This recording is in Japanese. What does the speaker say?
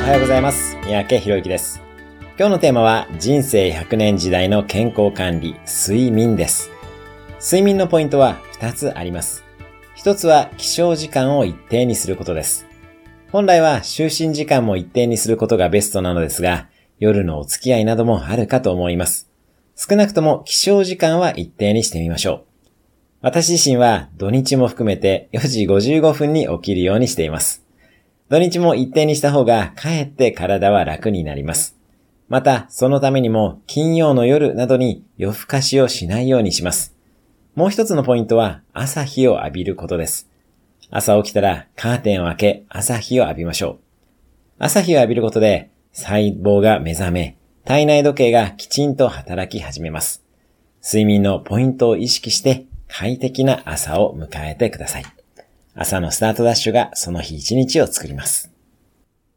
はようございます。三宅宏之です。今日のテーマは人生100年時代の健康管理、睡眠です。睡眠のポイントは2つあります。1つは起床時間を一定にすることです。本来は就寝時間も一定にすることがベストなのですが、夜のお付き合いなどもあるかと思います。少なくとも起床時間は一定にしてみましょう。私自身は土日も含めて4時55分に起きるようにしています。土日も一定にした方がかえって体は楽になります。また、そのためにも金曜の夜などに夜更かしをしないようにします。もう一つのポイントは朝日を浴びることです。朝起きたらカーテンを開け朝日を浴びましょう。朝日を浴びることで細胞が目覚め、体内時計がきちんと働き始めます。睡眠のポイントを意識して快適な朝を迎えてください。朝のスタートダッシュがその日一日を作ります。